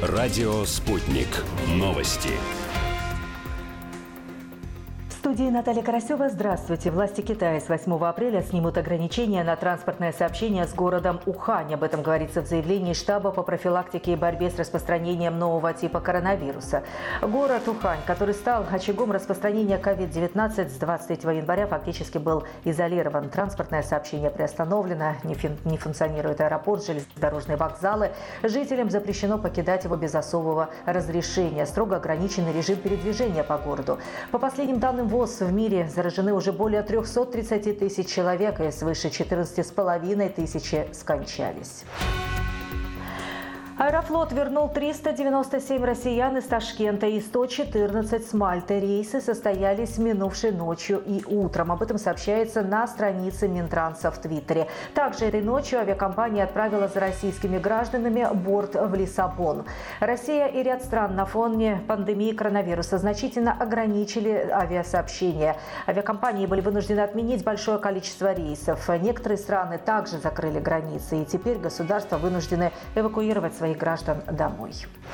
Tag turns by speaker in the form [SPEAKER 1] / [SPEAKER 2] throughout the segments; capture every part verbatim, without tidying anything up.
[SPEAKER 1] Радио «Спутник». Новости.
[SPEAKER 2] В студии Наталья Карасева. Здравствуйте. Власти Китая с восьмого апреля снимут ограничения на транспортное сообщение с городом Ухань. Об этом говорится в заявлении штаба по профилактике и борьбе с распространением нового типа коронавируса. Город Ухань, который стал очагом распространения ковид девятнадцать, с двадцать третьего января фактически был изолирован. Транспортное сообщение приостановлено, не, фин- не функционирует аэропорт, железнодорожные вокзалы. Жителям запрещено покидать его без особого разрешения. Строго ограниченный режим передвижения по городу. По последним данным ВОЗ, в мире заражены уже более трёхсот тридцати тысяч человек, и свыше четырнадцати с половиной тысячи скончались. Аэрофлот вернул триста девяносто семь россиян из Ташкента и сто четырнадцать с Мальты. Рейсы состоялись минувшей ночью и утром. Об этом сообщается на странице Минтранса в Твиттере. Также этой ночью авиакомпания отправила за российскими гражданами борт в Лиссабон. Россия и ряд стран на фоне пандемии коронавируса значительно ограничили авиасообщения. Авиакомпании были вынуждены отменить большое количество рейсов. Некоторые страны также закрыли границы, и теперь государства вынуждены эвакуировать своих граждан домой.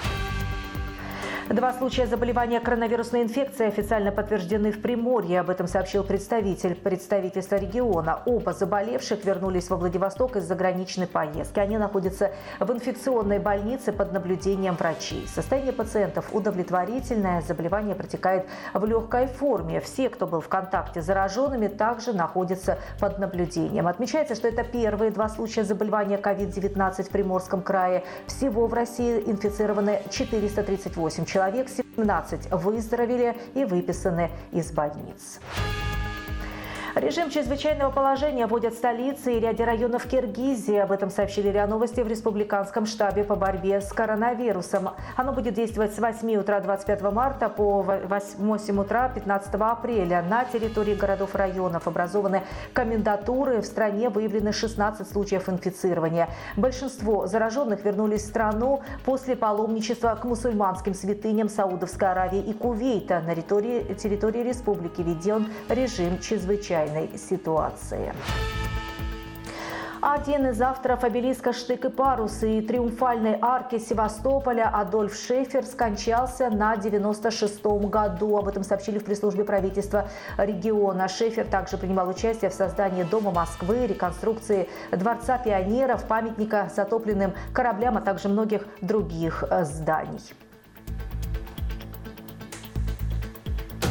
[SPEAKER 2] Два случая заболевания коронавирусной инфекцией официально подтверждены в Приморье. Об этом сообщил представитель представительства региона. Оба заболевших вернулись во Владивосток из заграничной поездки. Они находятся в инфекционной больнице под наблюдением врачей. Состояние пациентов удовлетворительное. Заболевание протекает в легкой форме. Все, кто был в контакте с зараженными, также находятся под наблюдением. Отмечается, что это первые два случая заболевания ковид девятнадцать в Приморском крае. Всего в России инфицированы четыреста тридцать восемь человек. Человек, семнадцать выздоровели и выписаны из больниц. Режим чрезвычайного положения вводят в столице и ряде районов Киргизии. Об этом сообщили РИА Новости в Республиканском штабе по борьбе с коронавирусом. Оно будет действовать с восьми утра двадцать пятого марта по восемь утра пятнадцатого апреля. На территории городов и районов образованы комендатуры. В стране выявлены шестнадцать случаев инфицирования. Большинство зараженных вернулись в страну после паломничества к мусульманским святыням Саудовской Аравии и Кувейта. На территории, территории республики введен режим чрезвычайного ситуации. Один из авторов обелиска «Штык и парус» и триумфальной арки Севастополя Адольф Шефер скончался на девяносто шестом году. Об этом сообщили в пресс-службе правительства региона. Шефер также принимал участие в создании Дома Москвы, реконструкции Дворца пионеров, памятника затопленным кораблям, а также многих других зданий.